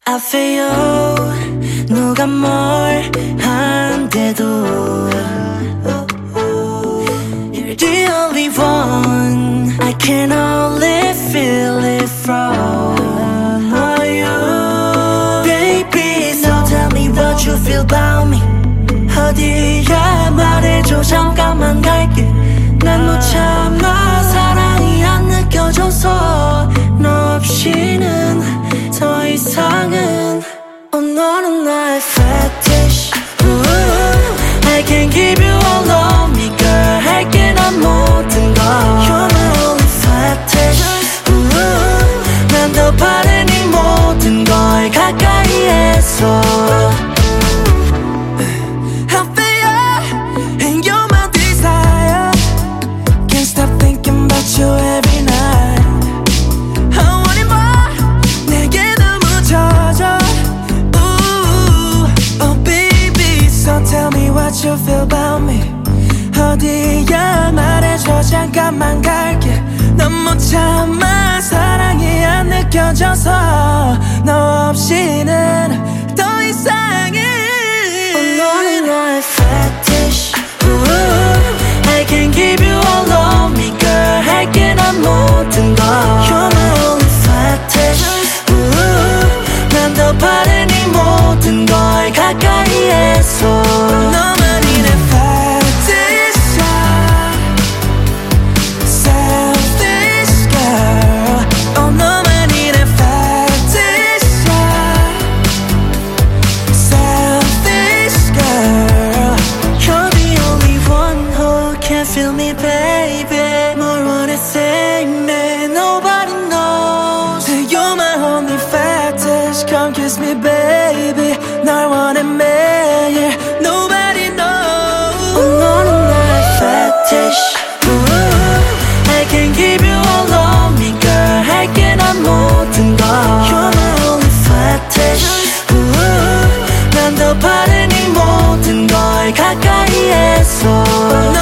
I feel you 누가 뭘 한대도 You're the only one I can only feel it from you Baby so tell me what you feel about me 어디야 말해줘 잠깐만 갈게 난 못 참아 사랑이 안 느껴져서 너 없이는 더 이상은 너는 나의 fetish I can give you all of me girl 할게 난 모든 걸 You're my only fetish 난 더 바래 네 모든 걸 가까이에서 you every night I want it more 내게 너무 젖어 Ooh, oh baby So tell me what you feel about me 어디야 말해줘 잠깐만 갈게 넌 못 참아 사랑이 안 느껴져서 너 없이는 더 이상해 너는 나의 fetish I can give you all of me girl 할게 난 모든 걸 You're my only fetish 난 더 바래 네 모든 걸 가까이에서 너만이 내 fetish Selfish girl Oh 너만이 내 fetish Selfish girl You're the only one who can feel me baby 뭘 원해 say me nobody knows You're my only fetish Come kiss me baby 널 원해 매일 Nobody knows 너는 나의 fetish I can give you all of me girl 할게 난 모든 걸 You're my only fetish 난 더 바래 네 모든 걸 가까이에서